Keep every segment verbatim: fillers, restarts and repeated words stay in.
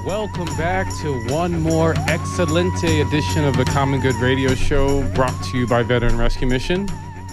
Welcome back to one more excelente edition of the Common Good Radio Show, brought to you by Veteran Rescue Mission.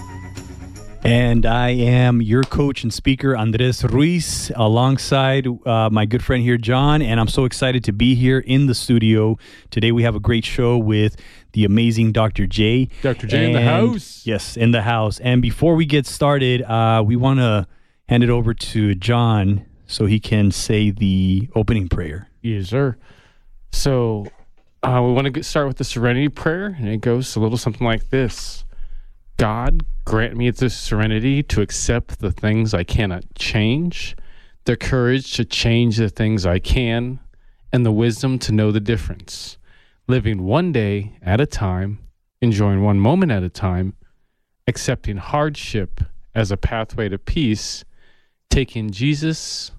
And I am your coach and speaker, Andres Ruiz, alongside uh, my good friend here, John. And I'm so excited to be here in the studio. Today we have a great show with the amazing Doctor J. Doctor J and, in the house. Yes, in the house. And before we get started, uh, we want to hand it over to John so he can say the opening prayer. Yes, sir. So uh, we want to get start with the Serenity Prayer, and it goes a little something like this. God, grant me the serenity to accept the things I cannot change, the courage to change the things I can, and the wisdom to know the difference. Living one day at a time, enjoying one moment at a time, accepting hardship as a pathway to peace, taking Jesus,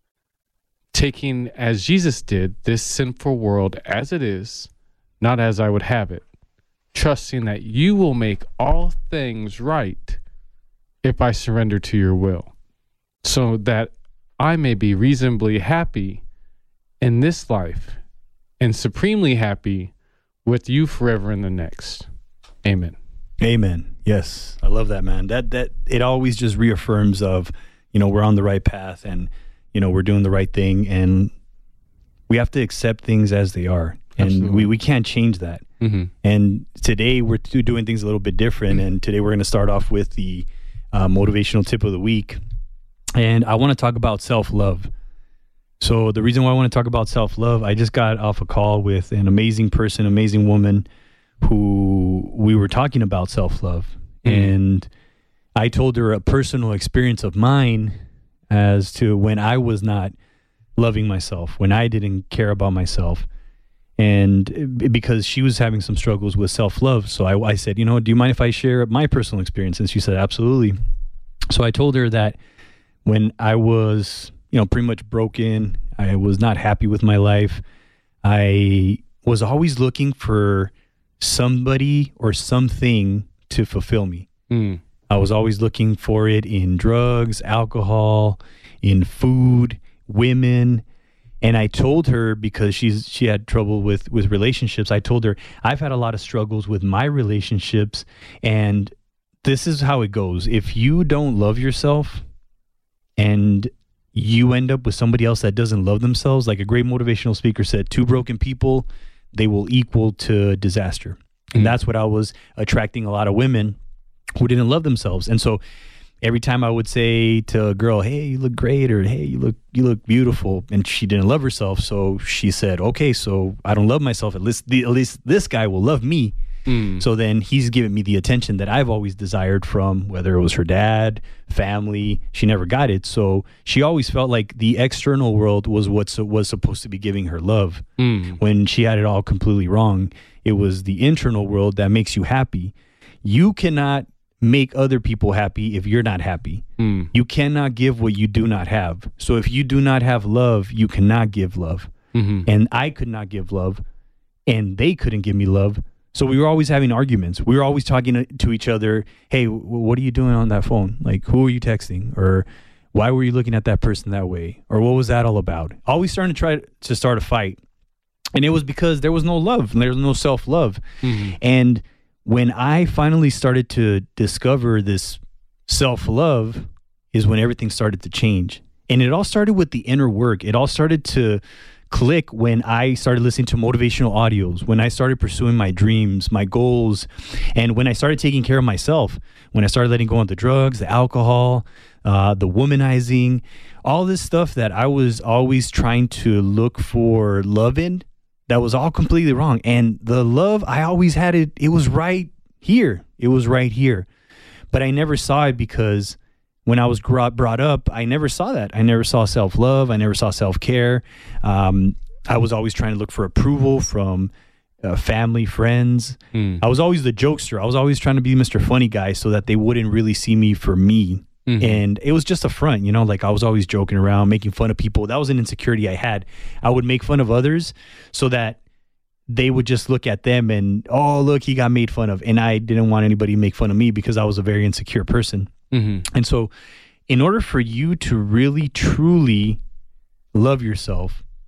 taking as Jesus did this sinful world as it is, not as I would have it, trusting that you will make all things right if I surrender to your will, so that I may be reasonably happy in this life and supremely happy with you forever in the next. Amen. Amen. Yes, I love that, man. That that it always just reaffirms of, you know, we're on the right path and, you know, we're doing the right thing, and we have to accept things as they are. And Absolutely. we, we can't change that. Mm-hmm. And today we're do- doing things a little bit different. And today we're going to start off with the uh, motivational tip of the week. And I want to talk about self-love. So the reason why I want to talk about self-love, I just got off a call with an amazing person, amazing woman, who we were talking about self-love. Mm-hmm. And I told her a personal experience of mine as to when I was not loving myself, when I didn't care about myself. And because she was having some struggles with self-love. So I, I said, you know, do you mind if I share my personal experience? And she said, absolutely. So I told her that when I was, you know, pretty much broken, I was not happy with my life. I was always looking for somebody or something to fulfill me. Mm. I was always looking for it in drugs, alcohol, in food, women. And I told her, because she's she had trouble with, with relationships, I told her, I've had a lot of struggles with my relationships, and this is how it goes. If you don't love yourself and you end up with somebody else that doesn't love themselves, like a great motivational speaker said, two broken people, they will equal to disaster. Mm-hmm. And that's what I was attracting, a lot of women who didn't love themselves. And so every time I would say to a girl, hey, you look great, or hey, you look you look beautiful, and she didn't love herself, so she said, okay, so I don't love myself, at least the, at least this guy will love me. Mm. So then he's giving me the attention that I've always desired from, whether it was her dad, family. She never got it. So she always felt like the external world was what was supposed to be giving her love, mm. when she had it all completely wrong. It was the internal world that makes you happy. You cannot make other people happy if you're not happy. Mm. You cannot give what you do not have. So if you do not have love, you cannot give love. Mm-hmm. And I could not give love, and they couldn't give me love. So we were always having arguments. We were always talking to, to each other. Hey, w- what are you doing on that phone? Like, who are you texting? Or why were you looking at that person that way? Or what was that all about? Always starting to try to start a fight. And it was because there was no love. There was no self-love. Mm-hmm. And when I finally started to discover this self-love is when everything started to change. And it all started with the inner work. It all started to click when I started listening to motivational audios, when I started pursuing my dreams, my goals, and when I started taking care of myself, when I started letting go of the drugs, the alcohol, uh, the womanizing, all this stuff that I was always trying to look for love in, that was all completely wrong. And the love, I always had it, it was right here. It was right here. But I never saw it because when I was brought up, I never saw that. I never saw self-love. I never saw self-care. Um, I was always trying to look for approval from uh, family, friends. Mm. I was always the jokester. I was always trying to be Mister Funny Guy so that they wouldn't really see me for me. Mm-hmm. And it was just a front, you know, like I was always joking around, making fun of people. That was an insecurity I had. I would make fun of others so that they would just look at them and, oh, look, he got made fun of. And I didn't want anybody to make fun of me because I was a very insecure person. Mm-hmm. And so in order for you to really, truly love yourself,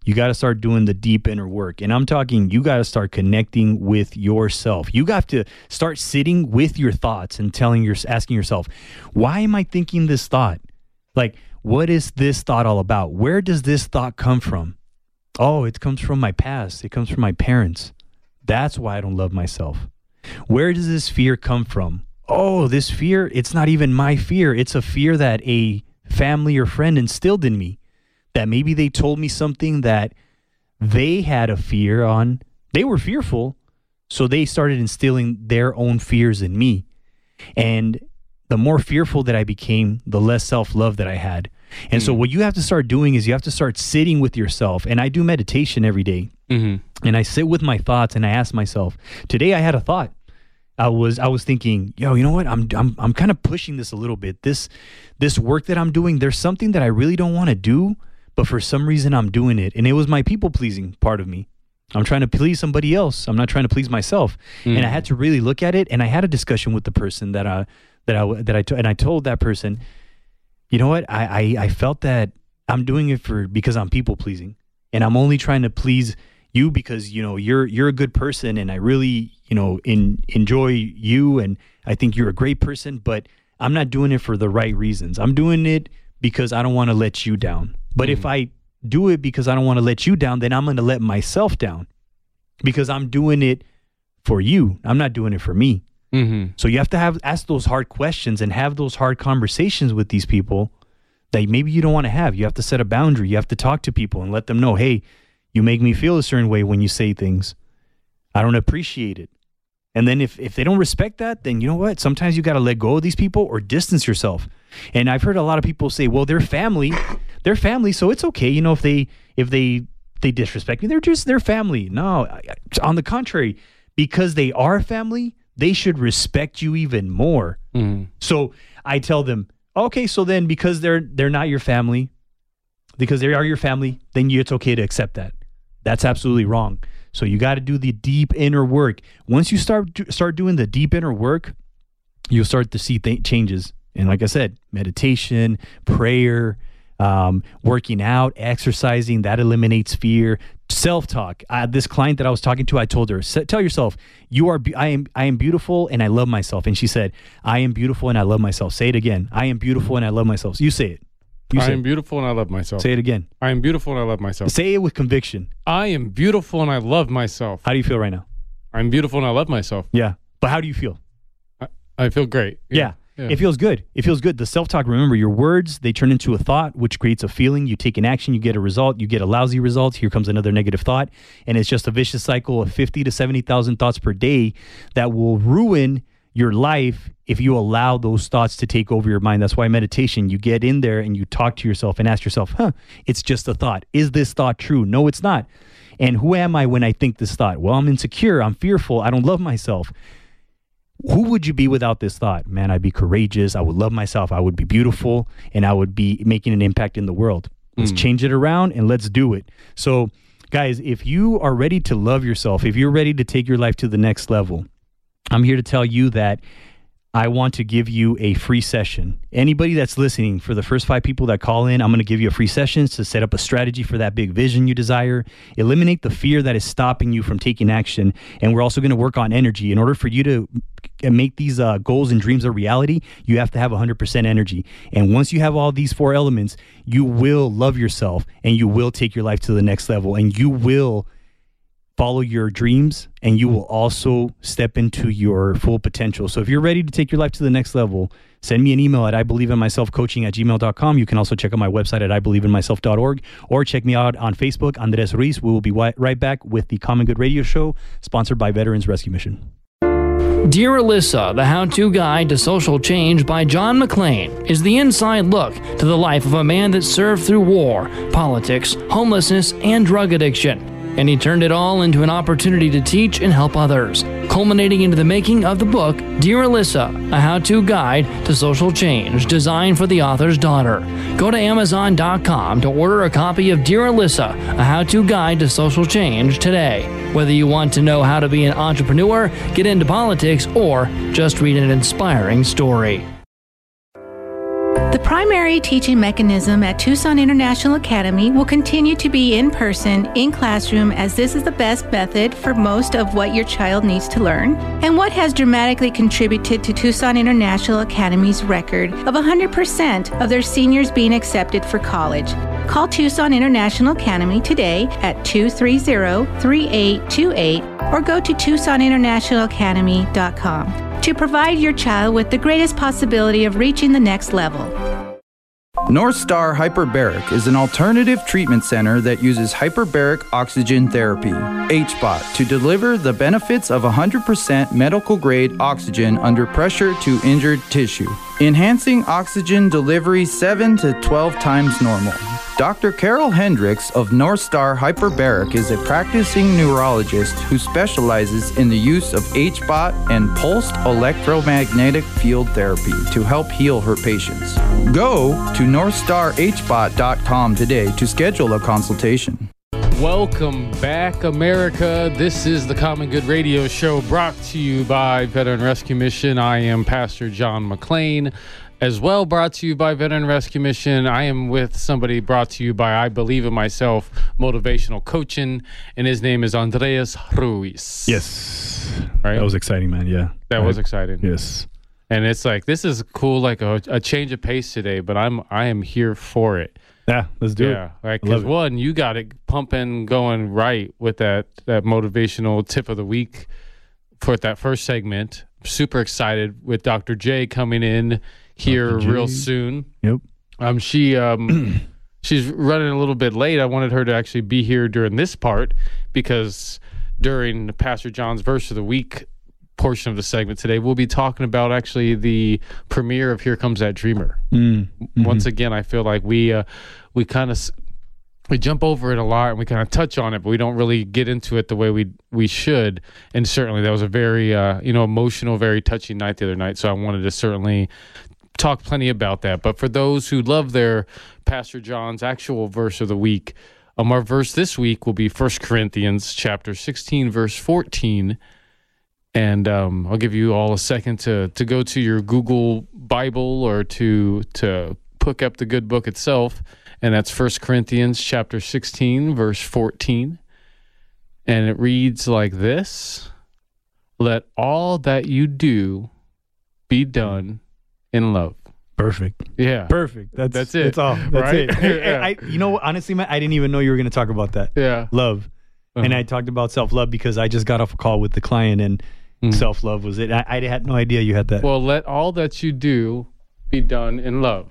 You got to start doing the deep inner work. And I'm talking, you got to start connecting with yourself. You got to start sitting with your thoughts and telling your, asking yourself, why am I thinking this thought? Like, what is this thought all about? Where does this thought come from? Oh, it comes from my past. It comes from my parents. That's why I don't love myself. Where does this fear come from? Oh, this fear, it's not even my fear. It's a fear that a family or friend instilled in me. That maybe they told me something that they had a fear on. They were fearful, so they started instilling their own fears in me. And the more fearful that I became, the less self-love that I had. And mm-hmm. so what you have to start doing is you have to start sitting with yourself. And I do meditation every day. Mm-hmm. And I sit with my thoughts and I ask myself, today I had a thought. I was I was thinking, yo, you know what? I'm I'm I'm kind of pushing this a little bit. This this work that I'm doing, there's something that I really don't want to do. But for some reason, I'm doing it. And it was my people-pleasing part of me. I'm trying to please somebody else. I'm not trying to please myself. Mm. And I had to really look at it. And I had a discussion with the person that I, that I, that I, t- and I told that person, you know what? I, I, I felt that I'm doing it for, because I'm people-pleasing. And I'm only trying to please you because, you know, you're, you're a good person. And I really, you know, in, enjoy you. And I think you're a great person, but I'm not doing it for the right reasons. I'm doing it because I don't want to let you down. But mm. if I do it because I don't want to let you down, then I'm going to let myself down because I'm doing it for you. I'm not doing it for me. Mm-hmm. So you have to have ask those hard questions and have those hard conversations with these people that maybe you don't want to have. You have to set a boundary. You have to talk to people and let them know, hey, you make me feel a certain way when you say things. I don't appreciate it. And then if, if they don't respect that, then you know what? Sometimes you got to let go of these people or distance yourself. And I've heard a lot of people say, well, they're family. They're family, so it's okay. You know, if they if they they disrespect me, they're just their family. No, on the contrary, because they are family, they should respect you even more. Mm. So I tell them, okay, so then because they're they're not your family, because they are your family, then you, it's okay to accept that. That's absolutely wrong. So you got to do the deep inner work. Once you start start doing the deep inner work, you'll start to see th- changes. And like I said, meditation, prayer, um, working out, exercising, that eliminates fear. Self-talk. Uh, this client that I was talking to, I told her, tell yourself, you are. Be- I am. I am beautiful, and I love myself. And she said, I am beautiful, and I love myself. Say it again. I am beautiful, and I love myself. You say it. You I say am it. beautiful, and I love myself. Say it again. I am beautiful, and I love myself. Say it with conviction. I am beautiful, and I love myself. How do you feel right now? I'm beautiful, and I love myself. Yeah, but how do you feel? I, I feel great. Yeah. yeah. Yeah. It feels good. It feels good. The self-talk, remember, your words, they turn into a thought, which creates a feeling. You take an action, you get a result. You get a lousy result. Here comes another negative thought. And it's just a vicious cycle of fifty to seventy thousand thoughts per day that will ruin your life if you allow those thoughts to take over your mind. That's why meditation, you get in there and you talk to yourself and ask yourself, huh, it's just a thought. Is this thought true? No, it's not. And who am I when I think this thought? Well, I'm insecure. I'm fearful. I don't love myself. Who would you be without this thought? Man, I'd be courageous. I would love myself. I would be beautiful, and I would be making an impact in the world. Let's mm. change it around and let's do it. So, guys, if you are ready to love yourself, if you're ready to take your life to the next level, I'm here to tell you that I want to give you a free session. Anybody that's listening, for the first five people that call in, I'm going to give you a free session to set up a strategy for that big vision you desire. Eliminate the fear that is stopping you from taking action. And we're also going to work on energy. In order for you to make these uh, goals and dreams a reality, you have to have one hundred percent energy. And once you have all these four elements, you will love yourself and you will take your life to the next level, and you will follow your dreams, and you will also step into your full potential. So if you're ready to take your life to the next level, send me an email at I believe in myself coaching at gmail dot com. You can also check out my website at I believe in myself dot org, or check me out on Facebook, Andres Ruiz. We will be right back with the Common Good Radio Show, sponsored by Veterans Rescue Mission. Dear Alyssa, the how-to guide to social change by John McClane is the inside look to the life of a man that served through war, politics, homelessness, and drug addiction. And he turned it all into an opportunity to teach and help others, culminating into the making of the book, Dear Alyssa, a how-to guide to social change designed for the author's daughter. Go to amazon dot com to order a copy of Dear Alyssa, a how-to guide to social change today. Whether you want to know how to be an entrepreneur, get into politics, or just read an inspiring story. The The primary teaching mechanism at Tucson International Academy will continue to be in person, in classroom, as this is the best method for most of what your child needs to learn, and what has dramatically contributed to Tucson International Academy's record of one hundred percent of their seniors being accepted for college. Call Tucson International Academy today at two three zero, three eight two eight or go to tucson international academy dot com to provide your child with the greatest possibility of reaching the next level. North Star Hyperbaric is an alternative treatment center that uses hyperbaric oxygen therapy, H B O T, to deliver the benefits of one hundred percent medical-grade oxygen under pressure to injured tissue, enhancing oxygen delivery seven to twelve times normal. Doctor Carol Hendricks of North Star Hyperbaric is a practicing neurologist who specializes in the use of H B O T and pulsed electromagnetic field therapy to help heal her patients. Go to north star h b o t dot com today to schedule a consultation. Welcome back, America. This is the Common Good Radio Show brought to you by Veteran Rescue Mission. I am Pastor John McClain. As well, brought to you by Veteran Rescue Mission. I am with somebody brought to you by I Believe in Myself Motivational Coaching, and his name is Andreas Ruiz. Yes. Right? That was exciting, man. Yeah. That I, was exciting. Yes. And it's like, this is cool, like a, a change of pace today, but I'm I am here for it. Yeah, let's do yeah, it. right. Because one, you got it pumping, going right with that that motivational tip of the week for that first segment. Super excited with Doctor J coming in here real soon. Yep. Um, she um, she's running a little bit late. I wanted her to actually be here during this part because during Pastor John's verse of the week portion of the segment today, we'll be talking about actually the premiere of Here Comes That Dreamer. Mm, mm-hmm. Once again, I feel like we uh, we kind of we jump over it a lot and we kind of touch on it, but we don't really get into it the way we we should. And certainly that was a very uh, you know emotional, very touching night the other night. So I wanted to certainly talk plenty about that. But for those who love their Pastor John's actual verse of the week, um, our verse this week will be First Corinthians chapter sixteen, verse fourteen. And um, I'll give you all a second to to go to your Google Bible or to to pick up the good book itself. And that's First Corinthians chapter sixteen, verse fourteen. And it reads like this: let all that you do be done in love. Perfect. Yeah. Perfect. That's that's it. That's all. That's right? it. Yeah. I, you know, honestly, man, I didn't even know you were going to talk about that. Yeah. Love. Uh-huh. And I talked about self-love because I just got off a call with the client and mm. self-love was it. I, I had no idea you had that. Well, let all that you do be done in love.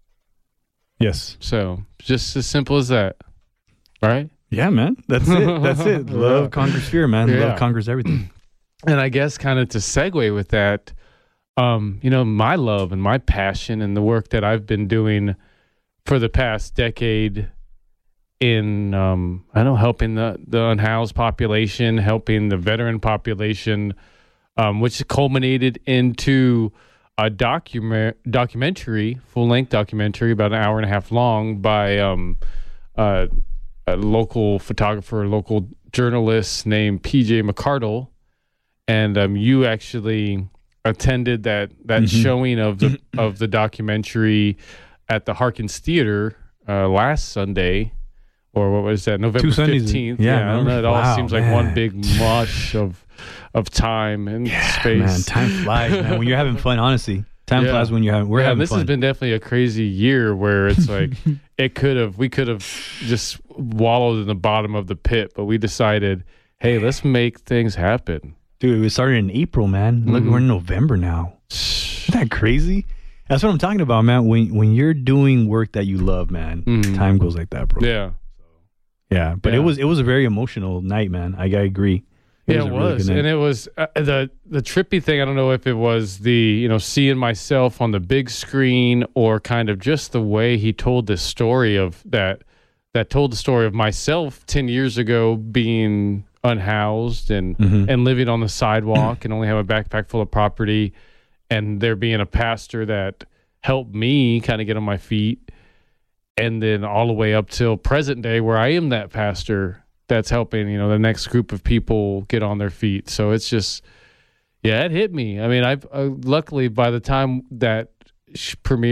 Yes. So just as simple as that. Right? Yeah, man. That's it. That's it. Love conquers fear, man. Yeah. Love conquers everything. And I guess kind of to segue with that, um, you know, my love and my passion and the work that I've been doing for the past decade in, um, I don't know, helping the, the unhoused population, helping the veteran population, um, which culminated into a document documentary, full-length documentary, about an hour and a half long by um, uh, a local photographer, local journalist named P J McCardle. And um, you actually attended that that mm-hmm. showing of the of the documentary at the Harkins Theater uh, last Sunday, or what was that, November fifteenth? Yeah, yeah I don't know. It wow, all seems like man. one big mush of of time and yeah, space. Man, time flies, man. When you're having fun, honestly, time yeah. flies when you're having. We're yeah, having this fun. has been definitely a crazy year where it's like it could have we could have just wallowed in the bottom of the pit, but we decided, hey, let's make things happen. Dude, it started in April, man. Look, mm-hmm. we're in November now. Isn't that crazy? That's what I'm talking about, man. When when you're doing work that you love, man, mm-hmm. time goes like that, bro. Yeah. Yeah, but yeah. it was it was a very emotional night, man. I, I agree. It yeah, was it was, really and it was uh, the the trippy thing. I don't know if it was the you know seeing myself on the big screen or kind of just the way he told this story of that that told the story of myself ten years ago being unhoused and mm-hmm. and living on the sidewalk and only have a backpack full of property, and there being a pastor that helped me kind of get on my feet, and then all the way up till present day where I am that pastor that's helping you know the next group of people get on their feet. So it's just yeah it hit me. I mean I've uh, luckily by the time that sh- premiere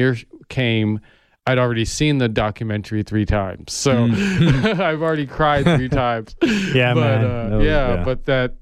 came, I'd already seen the documentary three times. So mm. I've already cried three times. Yeah, but, man. Uh, no, yeah, yeah, but that,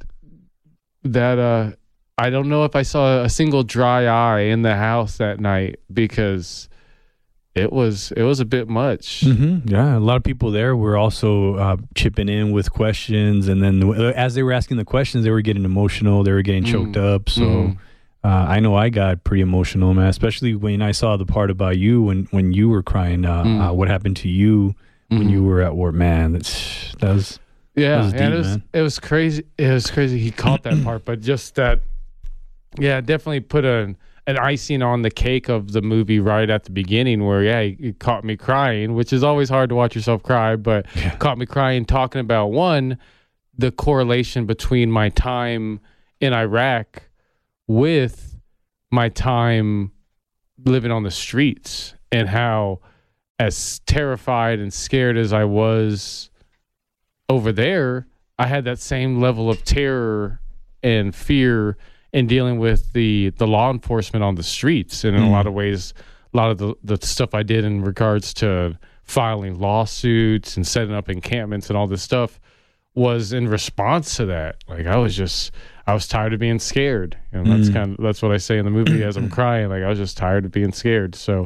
that, uh, I don't know if I saw a single dry eye in the house that night because it was it was a bit much. Mm-hmm. Yeah, a lot of people there were also uh, chipping in with questions, and then the, as they were asking the questions, they were getting emotional. They were getting choked mm. up. So mm. uh, I know I got pretty emotional, man. Especially when I saw the part about you when when you were crying. Uh, mm. uh, what happened to you when mm. you were at war, man? That's that was yeah, that was deep, and it was man. it was crazy. It was crazy. He caught that part, but just that. Yeah, definitely put a, an icing on the cake of the movie right at the beginning where, yeah, he, he caught me crying, which is always hard to watch yourself cry, but yeah. caught me crying talking about, one, the correlation between my time in Iraq with my time living on the streets and how as terrified and scared as I was over there, I had that same level of terror and fear in dealing with the, the law enforcement on the streets. And in mm. a lot of ways, a lot of the, the stuff I did in regards to filing lawsuits and setting up encampments and all this stuff was in response to that. Like I was just, I was tired of being scared. And that's mm. kind of, that's what I say in the movie as I'm crying. Like I was just tired of being scared. So,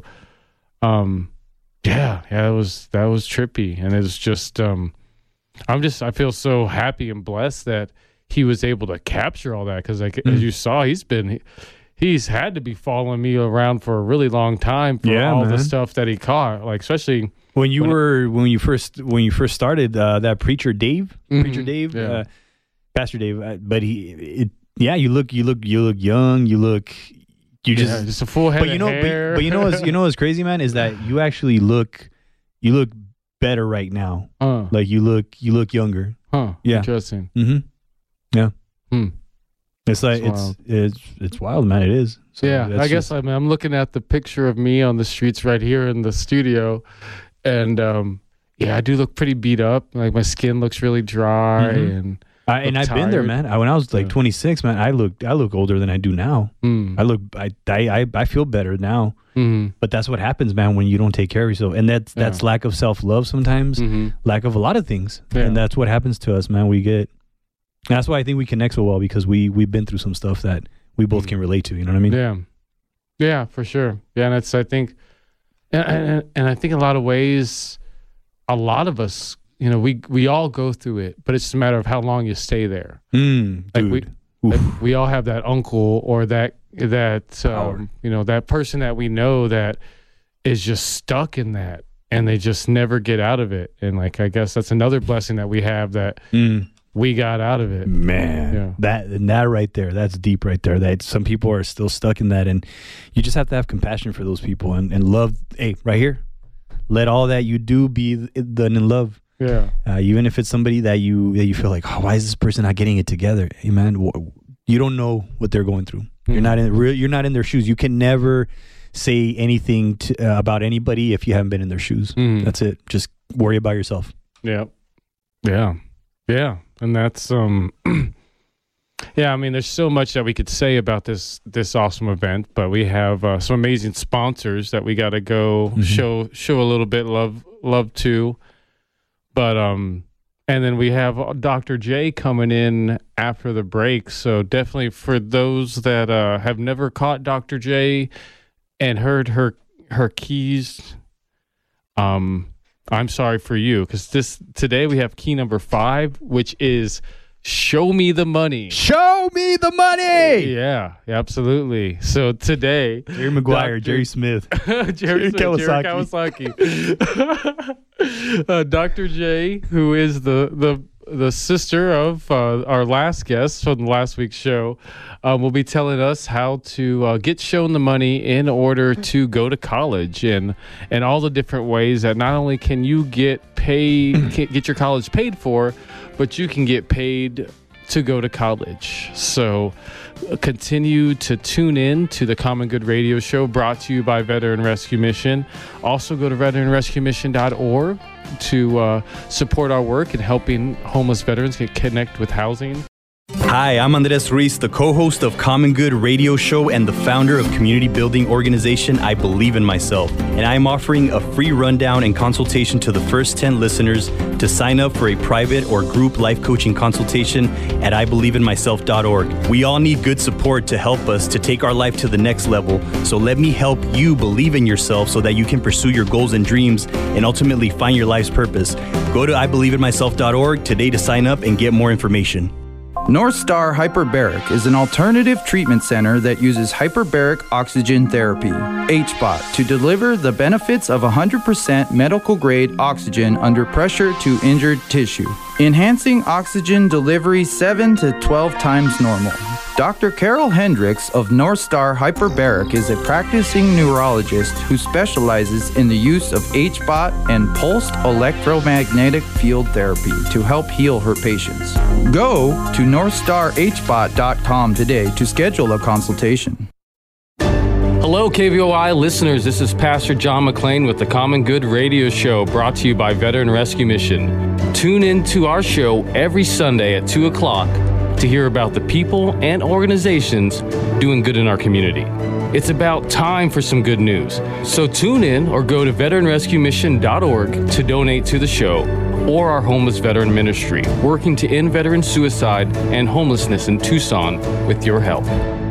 um, yeah, yeah, it was, that was trippy. And it was just, um, I'm just, I feel so happy and blessed that he was able to capture all that because, like mm. as you saw, he's been he, he's had to be following me around for a really long time for yeah, all man. the stuff that he caught. Like especially when you when were when you first when you first started uh, that preacher Dave, mm-hmm, preacher Dave, yeah. uh, Pastor Dave. Uh, but he, it, yeah, you look you look you look young. You look you just yeah, just a full head but you of know, hair. But, but you know what's you know what's crazy, man, is that you actually look you look better right now. Uh, like you look you look younger. Huh. Yeah. Interesting. Mm-hmm. Yeah. Hmm. It's like it's, it's it's it's wild, man. It is. So yeah, I guess just... I'm I'm looking at the picture of me on the streets right here in the studio, and um, yeah, I do look pretty beat up. Like my skin looks really dry, mm-hmm. and I, and I've tired. been there, man. I, when I was like yeah. twenty-six, man, I looked I look older than I do now. Mm. I look I, I I feel better now. Mm-hmm. But that's what happens, man, when you don't take care of yourself, and that's that's yeah. lack of self love sometimes, mm-hmm. lack of a lot of things, yeah. and that's what happens to us, man. We get. That's why I think we connect so well because we we've been through some stuff that we both can relate to. You know what I mean? Yeah, yeah, for sure. Yeah, and it's I think, and, and and I think in a lot of ways, a lot of us, you know, we we all go through it, but it's just a matter of how long you stay there. Mm, like dude. we, like we all have that uncle or that that um, you know that person that we know that is just stuck in that, and they just never get out of it. And like I guess that's another blessing that we have that. Mm. We got out of it, man. Yeah. That and that right there, that's deep right there. That some people are still stuck in that, and you just have to have compassion for those people and, and love. Hey, right here, let all that you do be done in love. Yeah. Uh, even if it's somebody that you that you feel like, oh, why is this person not getting it together? Hey, man, you don't know what they're going through. Mm-hmm. You're not in you're not in their shoes. You can never say anything to, uh, about anybody if you haven't been in their shoes. Mm-hmm. That's it. Just worry about yourself. Yeah. Yeah. Yeah. And that's, um, yeah, I mean, there's so much that we could say about this this awesome event, but we have uh, some amazing sponsors that we got to go mm-hmm. show show a little bit love love to. But, um, and then we have Doctor J coming in after the break. So definitely for those that uh, have never caught Doctor J and heard her her keys, um, I'm sorry for you, because this today we have key number five, which is show me the money. Show me the money. Yeah, absolutely. So today, Jerry Maguire, Doctor Jerry Smith, Jerry, Jerry Smith, Kawasaki, Jerry Kawasaki. uh, Doctor J, who is the the the sister of uh, our last guest from last week's show, um, will be telling us how to uh, get shown the money in order to go to college, and and all the different ways that not only can you get paid, get your college paid for, but you can get paid to go to college. So uh, continue to tune in to the Common Good Radio Show, brought to you by Veteran Rescue Mission. Also go to veteran rescue mission dot org to uh, support our work in helping homeless veterans get connect with housing. Hi, I'm Andres Ruiz, the co-host of Common Good Radio Show and the founder of community building organization I Believe in Myself. And I'm offering a free rundown and consultation to the first ten listeners to sign up for a private or group life coaching consultation at I believe in myself dot org. We all need good support to help us to take our life to the next level. So let me help you believe in yourself so that you can pursue your goals and dreams and ultimately find your life's purpose. Go to I believe in myself dot org today to sign up and get more information. North Star Hyperbaric is an alternative treatment center that uses hyperbaric oxygen therapy, H B O T, to deliver the benefits of one hundred percent medical-grade oxygen under pressure to injured tissue, enhancing oxygen delivery seven to twelve times normal. Doctor Carol Hendricks of North Star Hyperbaric is a practicing neurologist who specializes in the use of H B O T and pulsed electromagnetic field therapy to help heal her patients. Go to north star h bot dot com today to schedule a consultation. Hello, K V O I listeners. This is Pastor John McClain with the Common Good Radio Show, brought to you by Veteran Rescue Mission. Tune in to our show every Sunday at two o'clock to hear about the people and organizations doing good in our community. It's about time for some good news. So tune in or go to veteran rescue mission dot org to donate to the show or our homeless veteran ministry, working to end veteran suicide and homelessness in Tucson with your help.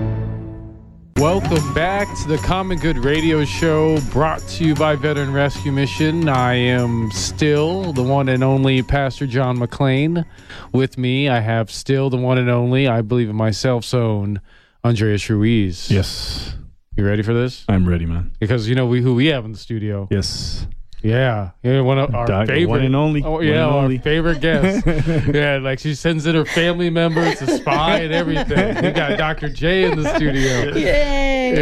Welcome back to the Common Good Radio Show, brought to you by Veteran Rescue Mission. I am still the one and only Pastor John McClain. With me, I have still the one and only, I Believe in Myself's own, Andres Ruiz. Yes. You ready for this? I'm ready, man. Because you know we who we have in the studio. Yes. Yeah, yeah, one of our Doc, favorite, one and only, oh, yeah, and our only. favorite guest. Yeah, like she sends in her family members, the spy, and everything. We got Doctor J in the studio. Yay!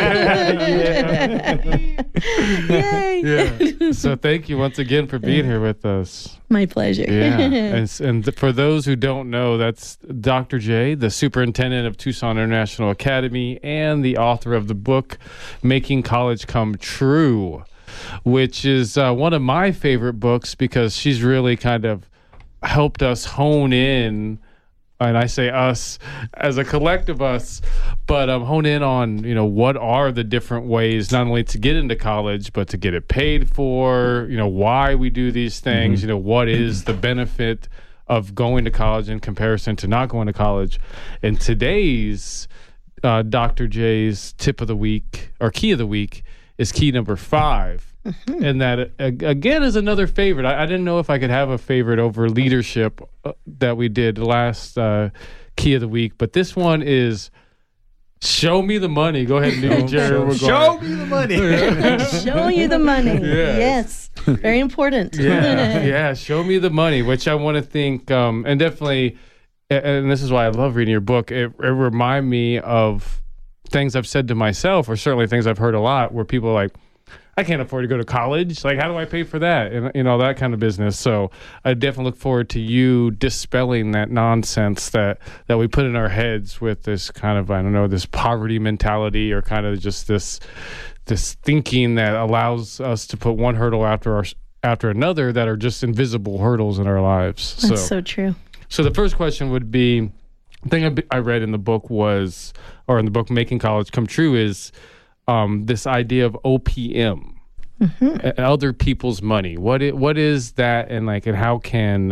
Yeah. Yay! Yeah. So thank you once again for being here with us. My pleasure. Yeah, and and for those who don't know, that's Doctor J, the superintendent of Tucson International Academy and the author of the book Making College Come True, which is uh, one of my favorite books because she's really kind of helped us hone in, and I say us as a collective us, but um, hone in on, you know, what are the different ways not only to get into college, but to get it paid for, you know, why we do these things, mm-hmm. you know, what is the benefit of going to college in comparison to not going to college. And today's uh, Doctor J's tip of the week, or key of the week, is key number five. Mm-hmm. And that, uh, again, is another favorite. I, I didn't know if I could have a favorite over leadership uh, that we did last uh, key of the week. But this one is show me the money. Go ahead and do it, Jerry. We're Show going. me the money. Show you the money. Yes. Yes. Very important. Yeah, yeah. Show me the money, which I want to think, um, and definitely, and this is why I love reading your book. It, it reminds me of things I've said to myself, or certainly things I've heard a lot, where people are like, I can't afford to go to college. Like, how do I pay for that? And, you know, that kind of business. So I definitely look forward to you dispelling that nonsense that, that we put in our heads with this kind of, I don't know, this poverty mentality, or kind of just this this thinking that allows us to put one hurdle after our after another that are just invisible hurdles in our lives. That's so, so true. So the first question would be, the thing I, I read in the book was, or in the book Making College Come True, is Um, this idea of O P M, mm-hmm. other people's money. What it, what is that, and like, and how can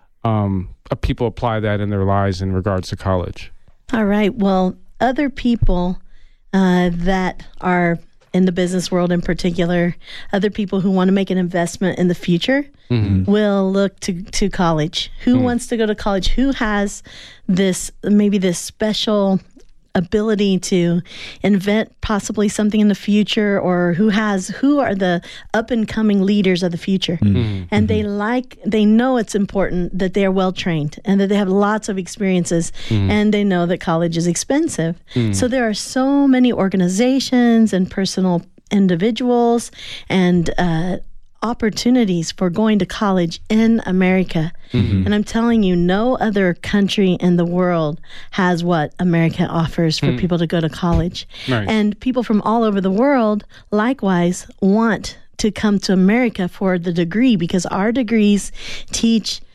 um, uh, people apply that in their lives in regards to college? All right. Well, other people uh, that are in the business world in particular, other people who want to make an investment in the future mm-hmm. will look to, to college. Who mm. wants to go to college? Who has this, maybe this special ability to invent possibly something in the future, or who has who are the up and coming leaders of the future, mm-hmm. and mm-hmm. they like they know it's important that they are well trained and that they have lots of experiences, mm-hmm. and they know that college is expensive. Mm-hmm. So there are so many organizations and personal individuals and uh, opportunities for going to college in America. Mm-hmm. And I'm telling you, no other country in the world has what America offers for mm. people to go to college. Nice. And people from all over the world likewise want to come to America for the degree, because our degrees teach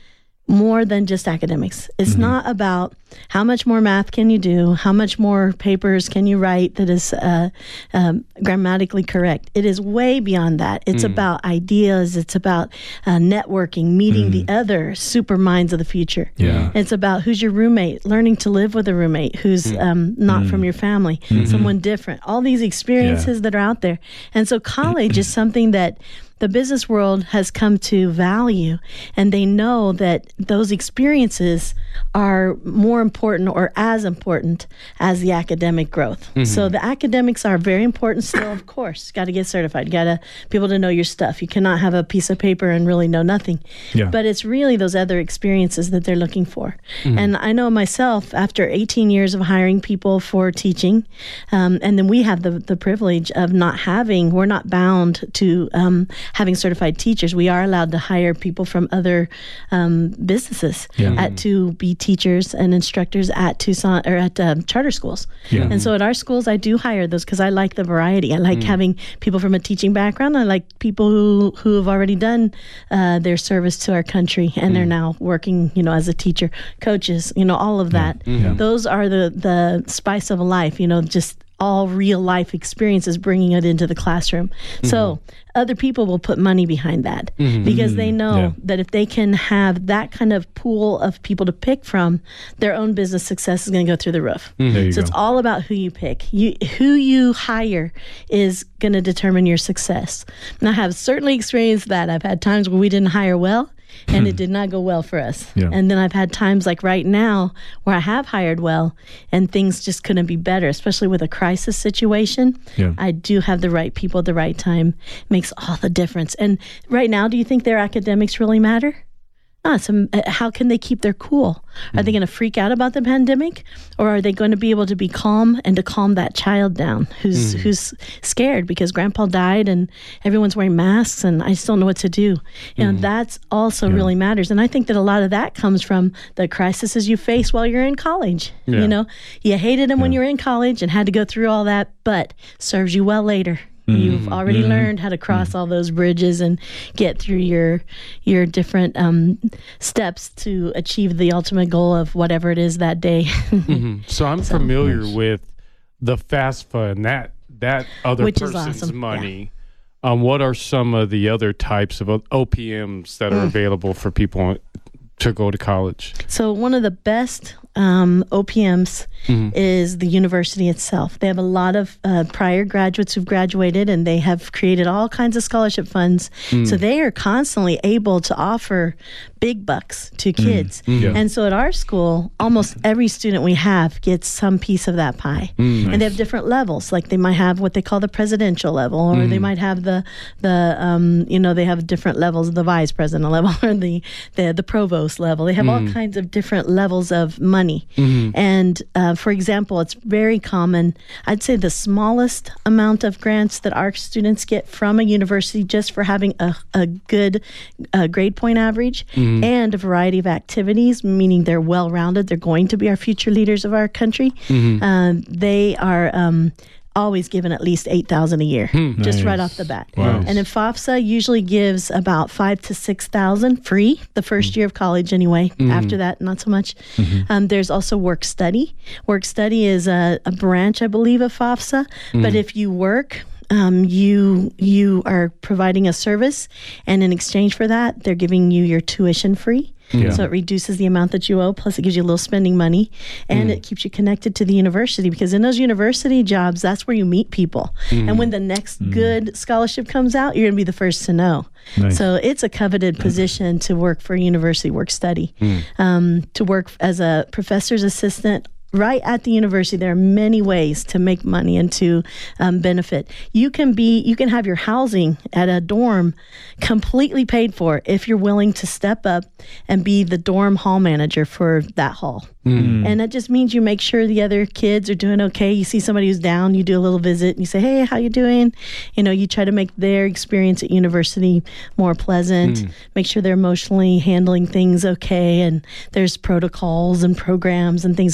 more than just academics. It's mm-hmm. not about how much more math can you do, how much more papers can you write that is uh, um, grammatically correct. It is way beyond that. It's mm. about ideas. It's about uh, networking, meeting mm. the other super minds of the future. Yeah. It's about who's your roommate, learning to live with a roommate who's mm. um, not mm. from your family, mm-hmm. someone different. All these experiences yeah. that are out there. And so college is something that the business world has come to value, and they know that those experiences are more important or as important as the academic growth. Mm-hmm. So the academics are very important still, of course. Got to get certified. Got to be able to know your stuff. You cannot have a piece of paper and really know nothing. Yeah. But it's really those other experiences that they're looking for. Mm-hmm. And I know myself, after eighteen years of hiring people for teaching, um, and then we have the, the privilege of not having, we're not bound to um, having certified teachers. We are allowed to hire people from other um, businesses yeah. at to be teachers and instructors at Tucson or at um, charter schools. Yeah. And so at our schools, I do hire those because I like the variety. I like mm. having people from a teaching background. I like people who, who have already done uh, their service to our country and mm. they're now working, you know, as a teacher, coaches, you know, all of that. Yeah. Mm-hmm. Those are the, the spice of life, you know, just all real life experiences, bringing it into the classroom. Mm-hmm. So other people will put money behind that mm-hmm. because they know yeah. that if they can have that kind of pool of people to pick from, their own business success is going to go through the roof. Mm-hmm. So go. it's all about who you pick. You, who you hire is going to determine your success. And I have certainly experienced that. I've had times where we didn't hire well, and it did not go well for us. Yeah. And then I've had times like right now where I have hired well and things just couldn't be better, especially with a crisis situation. Yeah. I do have the right people at the right time. It makes all the difference. And right now, do you think their academics really matter? Not. So how can they keep their cool? Are they going to freak out about the pandemic, or are they going to be able to be calm and to calm that child down who's mm. who's scared because grandpa died and everyone's wearing masks and I just don't know what to do? You know, mm. that's also yeah. really matters. And I think that a lot of that comes from the crises you face while you're in college. Yeah. You know, you hated them yeah. when you were in college and had to go through all that, but serves you well later. Mm-hmm. You've already mm-hmm. learned how to cross mm-hmm. all those bridges and get through your your different um, steps to achieve the ultimate goal of whatever it is that day. mm-hmm. So I'm so, familiar nice. with the FAFSA and that that other Which person's awesome. money. Yeah. Um, what are some of the other types of O P Ms that are mm. available for people to go to college? So one of the best um, O P Ms mm-hmm. is the university itself. They have a lot of uh, prior graduates who've graduated, and they have created all kinds of scholarship funds. Mm. So they are constantly able to offer big bucks to kids. Mm. Yeah. And so at our school, almost every student we have gets some piece of that pie. Mm, nice. And they have different levels. Like they might have what they call the presidential level, or mm. they might have the, the um, you know, they have different levels, the vice president level, or the, the, the provost level. They have mm. all kinds of different levels of money. Mm-hmm. And uh, for example, it's very common. I'd say the smallest amount of grants that our students get from a university just for having a, a good uh, grade point average mm-hmm. and a variety of activities, meaning they're well-rounded. They're going to be our future leaders of our country. Mm-hmm. Uh, they are... Um, always given at least eight thousand dollars a year, hmm, just nice. Right off the bat. Wow. And then FAFSA usually gives about five to six thousand free the first mm. year of college anyway. Mm. After that, not so much. Mm-hmm. Um, there's also work study. Work study is a, a branch, I believe, of FAFSA. Mm. But if you work, um, you you are providing a service, and in exchange for that, they're giving you your tuition free. Yeah. So it reduces the amount that you owe, plus it gives you a little spending money, and mm. it keeps you connected to the university, because in those university jobs, that's where you meet people. Mm. And when the next mm. good scholarship comes out, you're going to be the first to know. Nice. So it's a coveted position to work for a university work study, mm. um, to work as a professor's assistant. Right at the university, there are many ways to make money and to um, benefit. You can be, you can have your housing at a dorm completely paid for if you're willing to step up and be the dorm hall manager for that hall. Mm. And that just means you make sure the other kids are doing okay. You see somebody who's down, you do a little visit, and you say, "Hey, how you doing?" You know, you try to make their experience at university more pleasant. Mm. Make sure they're emotionally handling things okay, and there's protocols and programs and things they can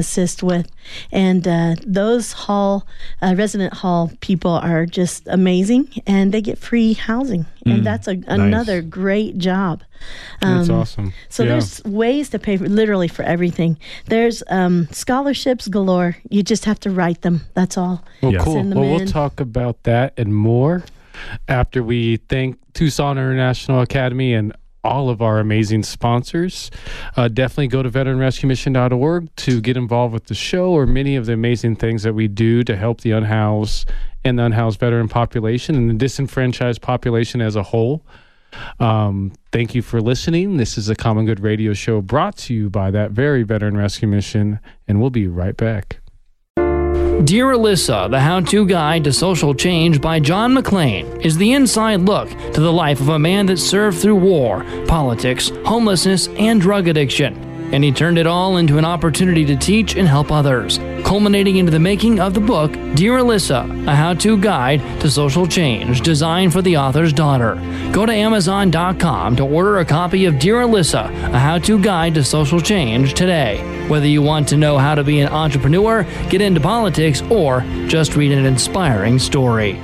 assist with. And uh, those hall, uh, resident hall people are just amazing, and they get free housing. And Mm, that's a, nice. another great job. That's Um, awesome. So Yeah. there's ways to pay for, literally for everything. There's um, scholarships galore. You just have to write them. That's all. Well, Yeah. cool. Send them Well, we'll in. talk about that and more after we thank Tucson International Academy and all of our amazing sponsors. Uh, definitely go to veteran rescue mission dot org to get involved with the show or many of the amazing things that we do to help the unhoused and the unhoused veteran population and the disenfranchised population as a whole. Um, thank you for listening. This is a Common Good Radio Show brought to you by that very Veteran Rescue Mission, and we'll be right back. Dear Alyssa, the how-to guide to social change by John McClain is the inside look to the life of a man that served through war, politics, homelessness, and drug addiction. And he turned it all into an opportunity to teach and help others, culminating into the making of the book, Dear Alyssa, a how-to guide to social change designed for the author's daughter. Go to amazon dot com to order a copy of Dear Alyssa, a how-to guide to social change today. Whether you want to know how to be an entrepreneur, get into politics, or just read an inspiring story.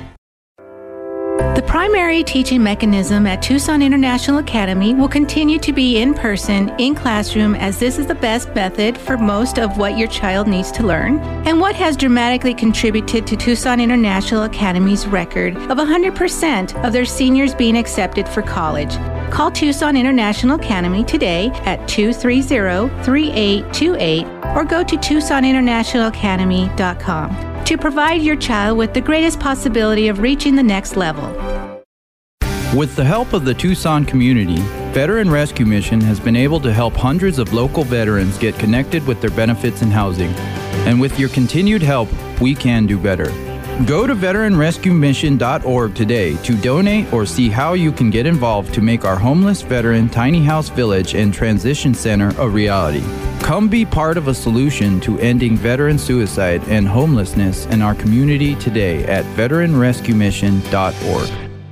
The primary teaching mechanism at Tucson International Academy will continue to be in person, in classroom, as this is the best method for most of what your child needs to learn, and what has dramatically contributed to Tucson International Academy's record of one hundred percent of their seniors being accepted for college. Call Tucson International Academy today at two three zero, three eight two eight or go to tucson international academy dot com to provide your child with the greatest possibility of reaching the next level. With the help of the Tucson community, Veteran Rescue Mission has been able to help hundreds of local veterans get connected with their benefits and housing. And with your continued help, we can do better. Go to veteran rescue mission dot org today to donate or see how you can get involved to make our homeless veteran tiny house village and transition center a reality. Come be part of a solution to ending veteran suicide and homelessness in our community today at veteran rescue mission dot org.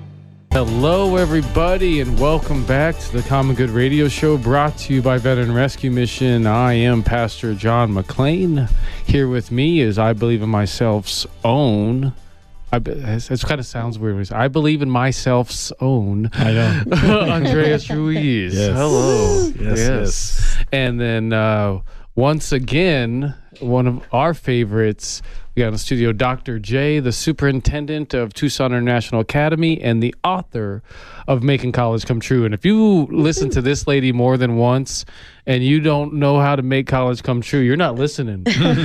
Hello, everybody, and welcome back to the Common Good Radio Show brought to you by Veteran Rescue Mission. I am Pastor John McClain. Here with me is I Believe in Myself's Own. I, it kind of sounds weird. When I say, I believe in myself's own. I know. Andreas Ruiz. Yes. Hello. Yes, yes. And then uh, once again, one of our favorites, we got in the studio Doctor J, the superintendent of Tucson International Academy and the author of Making College Come True. And if you listen to this lady more than once and you don't know how to make college come true, you're not listening.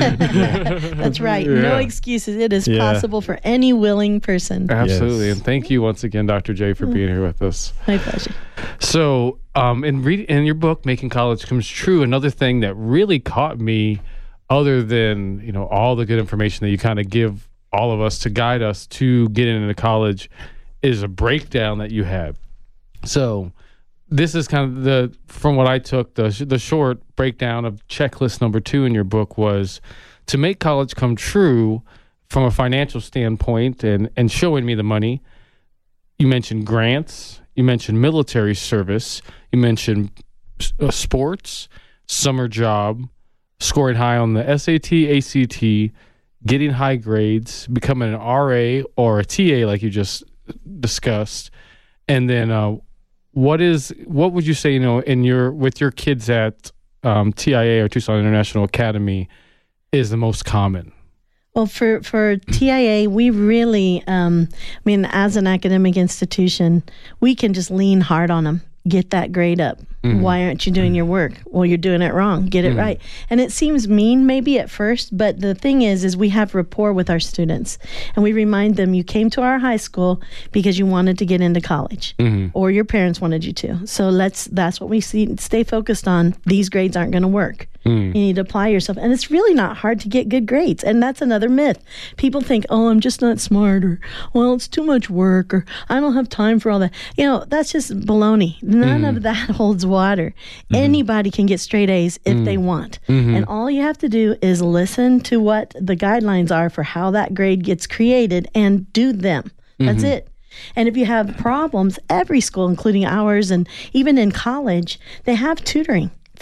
That's right. No Yeah. excuses. It is Yeah. possible for any willing person. Absolutely. Yes. And thank you once again, Doctor J, for being here with us. My pleasure. So, um, in read in your book, Making College Comes True, another thing that really caught me, other than you know all the good information that you kind of give all of us to guide us to getting into college, is a breakdown that you had. So, this is kind of the from what I took the the short breakdown of checklist number two in your book was to make college come true from a financial standpoint and and showing me the money. You mentioned grants. You mentioned military service. You mentioned uh, sports, summer job, scoring high on the S A T, A C T, getting high grades, becoming an R A or a T A like you just discussed. And then uh, what is what would you say, you know, in your with your kids at um, T I A or Tucson International Academy is the most common? Well, for, for T I A, we really, um, I mean, as an academic institution, we can just lean hard on them. Get that grade up. Mm-hmm. Why aren't you doing your work? Well, you're doing it wrong. Get it Mm-hmm. right. And it seems mean maybe at first, but the thing is, is we have rapport with our students. And we remind them, you came to our high school because you wanted to get into college. Mm-hmm. Or your parents wanted you to. So let's, that's what we see, stay focused on. These grades aren't going to work. Mm. You need to apply yourself. And it's really not hard to get good grades. And that's another myth. People think, oh, I'm just not smart, or, well, it's too much work, or I don't have time for all that. You know, that's just baloney. None mm. of that holds water. Mm. Anybody can get straight A's if mm. they want. Mm-hmm. And all you have to do is listen to what the guidelines are for how that grade gets created and do them. That's mm-hmm. it. And if you have problems, every school, including ours and even in college, they have tutoring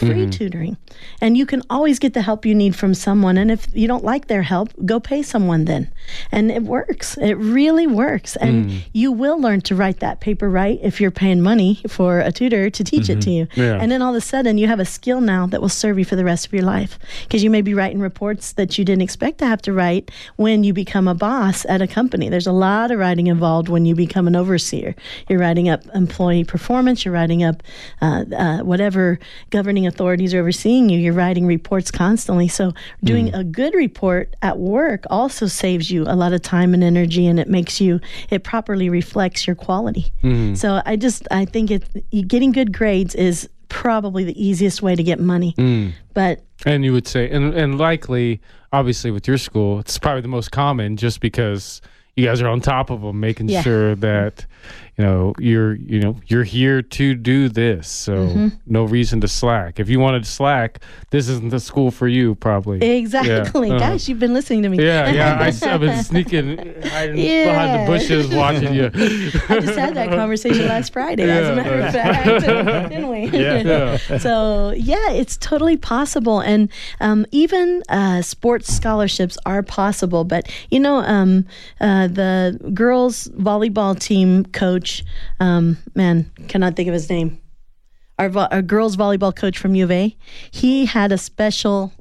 free mm-hmm. tutoring. And you can always get the help you need from someone. And if you don't like their help, go pay someone then. And it works. It really works. And mm. you will learn to write that paper right if you're paying money for a tutor to teach mm-hmm. it to you. Yeah. And then all of a sudden you have a skill now that will serve you for the rest of your life. Because you may be writing reports that you didn't expect to have to write when you become a boss at a company. There's a lot of writing involved when you become an overseer. You're writing up employee performance. You're writing up uh, uh, whatever governing authorities are overseeing you. You're writing reports constantly. So doing mm. a good report at work also saves you a lot of time and energy, and it makes you, it properly reflects your quality. Mm. So I just, I think it, getting good grades is probably the easiest way to get money. Mm. But and you would say, and, and likely, obviously with your school, it's probably the most common just because you guys are on top of them, making yeah. sure that, you know, you're, you know, you're here to do this. So mm-hmm. no reason to slack. If you wanted to slack, this isn't the school for you, probably. Exactly. Yeah. Gosh, uh, you've been listening to me. Yeah, yeah. I, I've been sneaking hiding yeah. behind the bushes watching you. I just had that conversation last Friday, yeah, as a matter of fact, didn't we? Yeah. yeah. So, yeah, it's totally possible. And um, even uh, sports scholarships are possible. But, you know, um, uh, the girls volleyball team coach, um, man, cannot think of his name. Our, vo- our girls volleyball coach from U of A, he had a special,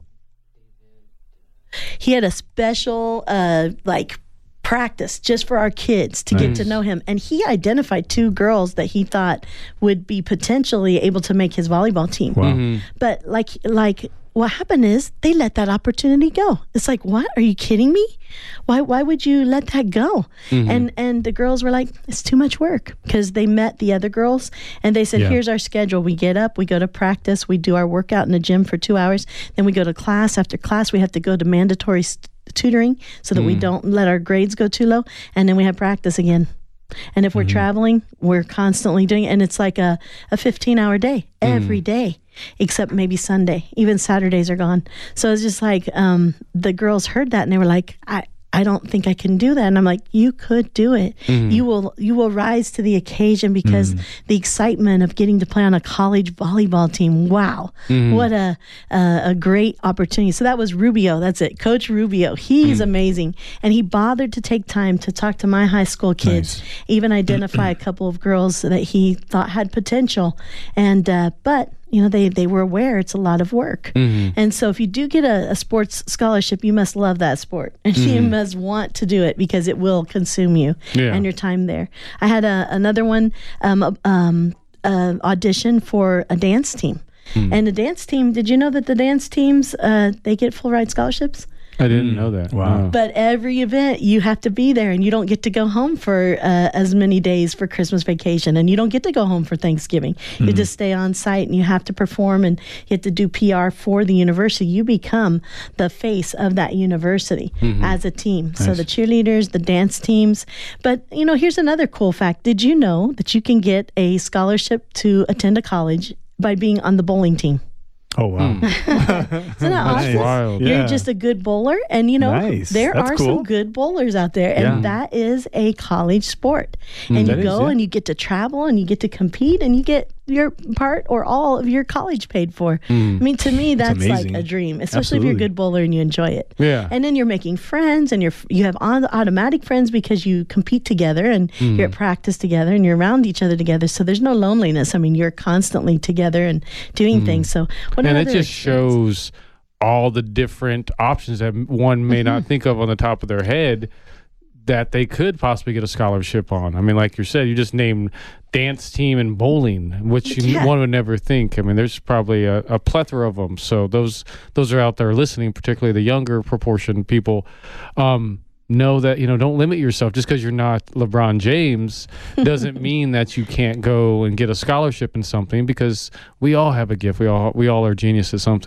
he had a special, uh, like, practice just for our kids to nice. Get to know him. And he identified two girls that he thought would be potentially able to make his volleyball team. Wow. Mm-hmm. But like, like, what happened is they let that opportunity go. It's like, what? Are you kidding me? Why why would you let that go? Mm-hmm. And and the girls were like, it's too much work, because they met the other girls and they said, yeah. here's our schedule. We get up, we go to practice, we do our workout in the gym for two hours. Then we go to class. After class, we have to go to mandatory st- tutoring so that mm. we don't let our grades go too low. And then we have practice again. And if we're mm-hmm. traveling, we're constantly doing it. And it's like a, a fifteen-hour day every mm. day, except maybe Sunday. Even Saturdays are gone. So it's just like um, the girls heard that and they were like, I, I don't think I can do that. And I'm like, you could do it. Mm. You will you will rise to the occasion, because mm. the excitement of getting to play on a college volleyball team. Wow. Mm. What a, a a great opportunity. So that was Rubio. That's it. Coach Rubio. He's mm. amazing. And he bothered to take time to talk to my high school kids, nice. Even identify a couple of girls that he thought had potential. And, uh, but you know, they, they were aware it's a lot of work. Mm-hmm. And so if you do get a, a sports scholarship, you must love that sport. And mm-hmm. you must want to do it, because it will consume you yeah. and your time there. I had a, another one, um, um, uh, audition for a dance team. Mm. And the dance team, did you know that the dance teams, uh, they get full ride scholarships? I didn't know that. Wow. But every event, you have to be there, and you don't get to go home for uh, as many days for Christmas vacation, and you don't get to go home for Thanksgiving. Mm-hmm. You just stay on site, and you have to perform, and you have to do P R for the university. You become the face of that university mm-hmm. as a team. Nice. So the cheerleaders, the dance teams. But, you know, here's another cool fact. Did you know that you can get a scholarship to attend a college by being on the bowling team? Oh, wow. Mm. Isn't that awesome? Wild. You're Yeah. just a good bowler. And, you know, Nice. there That's are cool. some good bowlers out there. And Yeah. that is a college sport. And That you is, go yeah. and you get to travel and you get to compete and you get your part or all of your college paid for. I mean, to me, that's like amazing. a dream, especially if Absolutely. you're a good bowler and you enjoy it. Yeah. And then you're making friends, and you're you have on, automatic friends because you compete together, and you're at practice together, and you're around each other together. So there's no loneliness. I mean, you're constantly together and doing things. So what And it another just shows all the different options that one may not think of on the top of their head that they could possibly get a scholarship on. I mean, like you said, you just named dance team and bowling, which you, Yeah. one would never think. I mean, there's probably a, a plethora of them. So those those are out there listening, particularly the younger proportion people. Um, know that, you know, don't limit yourself. Just because you're not LeBron James doesn't mean that you can't go and get a scholarship in something, because we all have a gift. We all we all are genius at something.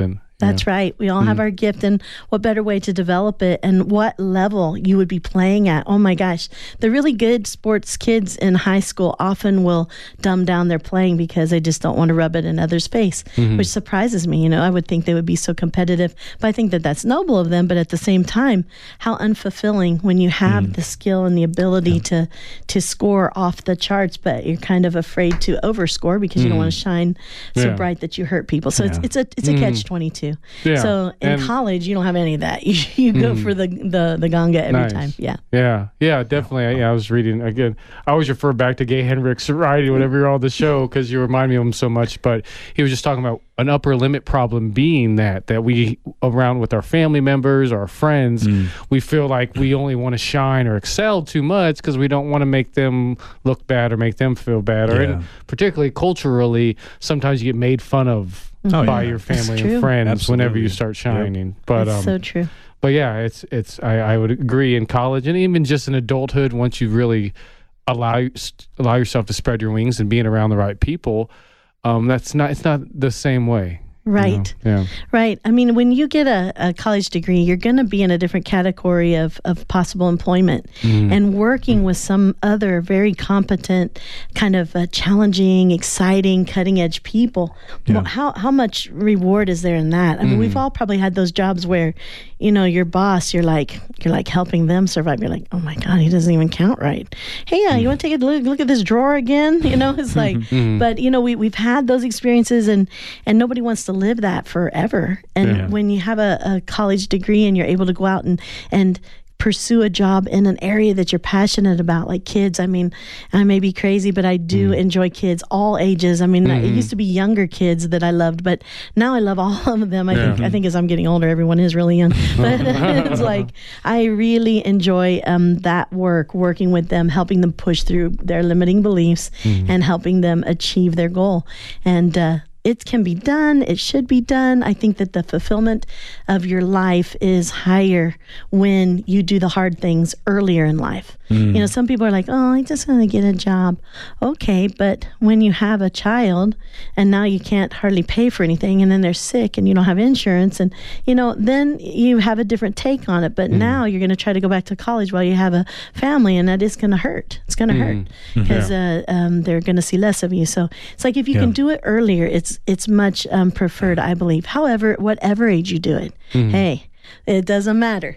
That's right. We all have our gift, and what better way to develop it, and what level you would be playing at. Oh my gosh. The really good sports kids in high school often will dumb down their playing because they just don't want to rub it in others' face, mm-hmm. which surprises me. You know, I would think they would be so competitive, but I think that that's noble of them. But at the same time, how unfulfilling when you have mm. the skill and the ability yeah. to to score off the charts, but you're kind of afraid to overscore because mm. you don't want to shine so yeah. bright that you hurt people. So yeah. it's it's a it's a mm. catch twenty-two. Yeah. So in and college, you don't have any of that. You, you go mm. for the, the, the ganga every nice. time. Yeah. Yeah. Yeah, definitely. I, yeah, I was reading, again, I always refer back to Gay Hendricks, right, whenever you're on the show, because you remind me of him so much. But he was just talking about an upper limit problem being that, that we, around with our family members, our friends, mm. we feel like we only want to shine or excel too much because we don't want to make them look bad or make them feel bad. Or, yeah. and particularly culturally, sometimes you get made fun of Oh, by yeah. your family and friends Absolutely. whenever you start shining. Yep. But That's um, so true. But yeah, it's it's I, I would agree in college and even just in adulthood, once you really allow allow yourself to spread your wings and being around the right people, um, that's not it's not the same way. Right. You know? Yeah. Right. I mean, when you get a, a college degree, you're going to be in a different category of, of possible employment Mm. and working with some other very competent, kind of uh, challenging, exciting, cutting edge people. Yeah. Well, how, how much reward is there in that? I mean, Mm. we've all probably had those jobs where, you know, your boss, you're like, you're like helping them survive. You're like, oh my God, he doesn't even count right. Hey, uh, you want to take a look, look at this drawer again? You know, it's like, Mm. but you know, we, we've had those experiences and, and nobody wants to live that forever. And Yeah. when you have a, a college degree and you're able to go out and, and pursue a job in an area that you're passionate about, like kids. I mean, I may be crazy, but I do mm. enjoy kids, all ages. I mean, mm-hmm. it used to be younger kids that I loved, but now I love all of them. I yeah. think I think as I'm getting older, everyone is really young. But it's like I really enjoy um, that work, working with them, helping them push through their limiting beliefs mm. and helping them achieve their goal. And uh, it can be done. It should be done. I think that the fulfillment of your life is higher when you do the hard things earlier in life. Mm. You know, some people are like, oh, I just want to get a job. Okay, but when you have a child and now you can't hardly pay for anything and then they're sick and you don't have insurance and, you know, then you have a different take on it. But mm. now you're going to try to go back to college while you have a family, and that is going to hurt. It's going to mm. hurt because yeah. uh, um, they're going to see less of you. So it's like if you yeah. can do it earlier, it's it's much um, preferred, I believe. However, whatever age you do it, mm. hey, it doesn't matter.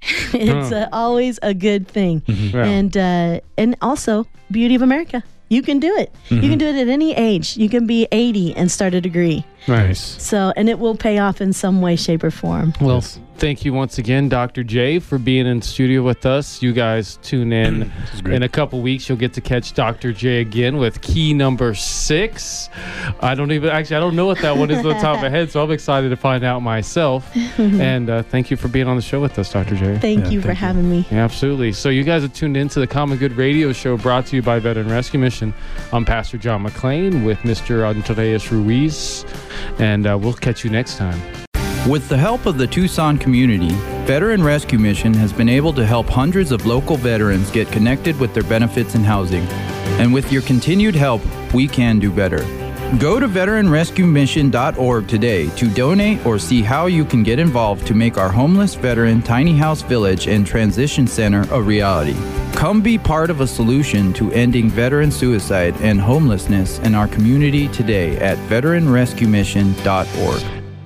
It's uh, always a good thing. Mm-hmm. Yeah. And uh, and also, beauty of America. You can do it. Mm-hmm. You can do it at any age. You can be eighty and start a degree. Nice. So, and it will pay off in some way, shape, or form. Well, yes. Thank you once again, Doctor J, for being in studio with us. You guys tune in. In a couple weeks, you'll get to catch Doctor J again with key number six. I don't even, actually, I don't know what that one is on the top of my head, so I'm excited to find out myself. And uh, thank you for being on the show with us, Doctor J. Thank yeah, you thank for you. having me. Yeah, absolutely. So you guys have tuned into the Common Good Radio Show brought to you by Veteran Rescue Mission. I'm Pastor John McClain with Mister Andreas Ruiz, and uh, we'll catch you next time. With the help of the Tucson community, Veteran Rescue Mission has been able to help hundreds of local veterans get connected with their benefits and housing. And with your continued help, we can do better. Go to veteran rescue mission dot org today to donate or see how you can get involved to make our homeless veteran tiny house village and transition center a reality. Come be part of a solution to ending veteran suicide and homelessness in our community today at veteran rescue mission dot org.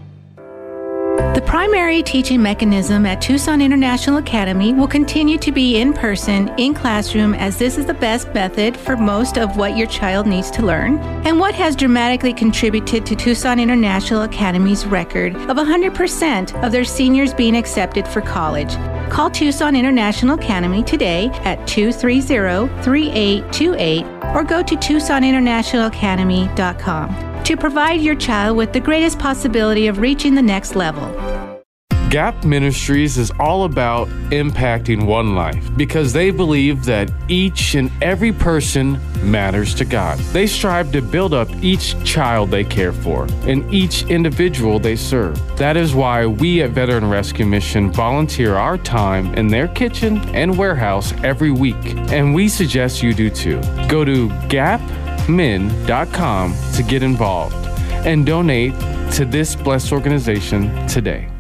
The primary teaching mechanism at Tucson International Academy will continue to be in person, in classroom, as this is the best method for most of what your child needs to learn, and what has dramatically contributed to Tucson International Academy's record of one hundred percent of their seniors being accepted for college. Call Tucson International Academy today at two three zero, three eight two eight or go to tucson international academy dot com to provide your child with the greatest possibility of reaching the next level. Gap Ministries is all about impacting one life because they believe that each and every person matters to God. They strive to build up each child they care for and each individual they serve. That is why we at Veteran Rescue Mission volunteer our time in their kitchen and warehouse every week, and we suggest you do too. Go to gap min dot com to get involved and donate to this blessed organization today.